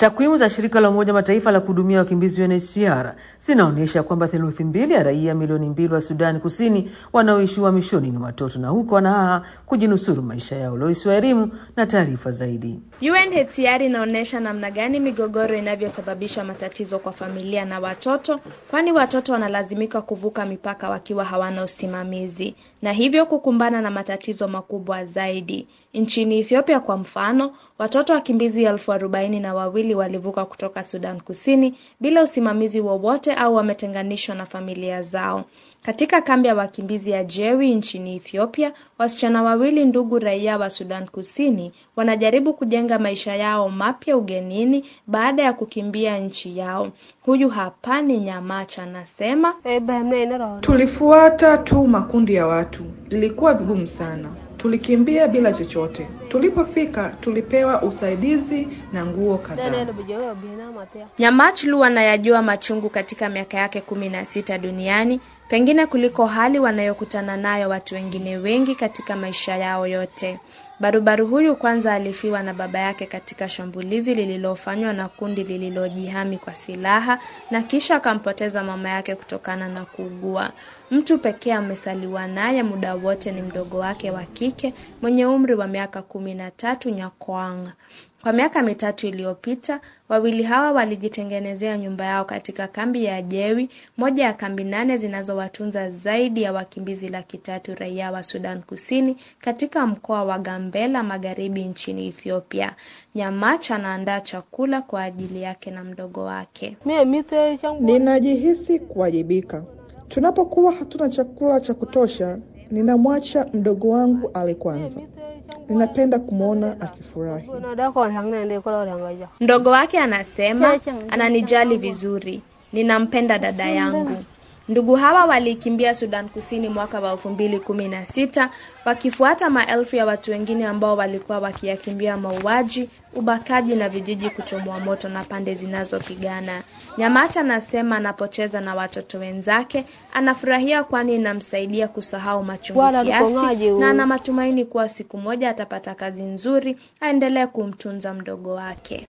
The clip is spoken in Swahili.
Takwimu za shirika la Umoja Mataifa la kuhudumia wakimbizi UNHCR zinaonyesha kwamba 2/3 ya raia milioni 2 wa Sudan Kusini wanaoishi uhamishoni ni watoto, na huko wanahaha kujinusuru maisha yao. Lois wa elimu na taarifa zaidi. UNHCR inaonyesha namna gani migogoro inavyosababisha matatizo kwa familia na watoto, kwani watoto wanalazimika kuvuka mipaka wakiwa hawana usimamizi na hivyo kukumbana na matatizo makubwa zaidi. Nchini Ethiopia kwa mfano, watoto wakimbizi 42,000 walivuka kutoka Sudan Kusini bila usimamizi wowote au wametenganishwa na familia zao. Katika kambi ya wakimbizi ya Jewi nchini Ethiopia, wasichana 2 ndugu raia wa Sudan Kusini wanajaribu kujenga maisha yao mapya ugenini baada ya kukimbia nchi yao. Huyu hapa ni Nyamacha anasema, tulifuata tu makundi ya watu. Ilikuwa vigumu sana. Tulikimbia bila chochote. Tulipofika tulipewa usaidizi na nguo kadhaa. Nyamachlu anayajua machungu katika miaka yake 16 duniani, pengine kuliko hali wanayokutana nayo watu wengine wengi katika maisha yao yote. Barubaru huyu kwanza alifiwa na baba yake katika shambulizi lililofanywa na kundi lililojihami kwa silaha, na kisha akampoteza mama yake kutokana na kuugua. Mtu pekee amesaliwa naye muda wote ni mdogo wake wa kike mwenye umri wa miaka 13, Nyakwanga. Kwa miaka 3 iliyopita, wawili hawa walijitengenezea nyumba yao katika kambi ya Jewi, moja ya kambi 8 zinazowatunza zaidi ya wakimbizi 300,000 raia wa Sudan Kusini katika mkoa wa Gambela Magharibi nchini Ethiopia. Nyamacha anaandaa chakula kwa ajili yake na mdogo wake. Ninajihisi kuwajibika. Tunapokuwa hatuna chakula cha kutosha, ninamwacha mdogo wangu ale kwanza. Ninapenda kumuona akifurahi. Mdogo wake anasema, ananijali vizuri. Ninampenda dada yangu. Ndugu hawa walikimbia Sudan Kusini mwaka wa 2016 wakifuata maelfu ya watu wengine ambao walikuwa wakiyakimbia mauaji, ubakaji na vijiji kuchomwa moto na pande zinazopigana. Nyamacha anasema anapocheza na watoto wenzake anafurahia, kwani inamsaidia kusahau machungu kiasi, na ana matumaini kuwa siku moja atapata kazi nzuri aendelee kumtunza mdogo wake.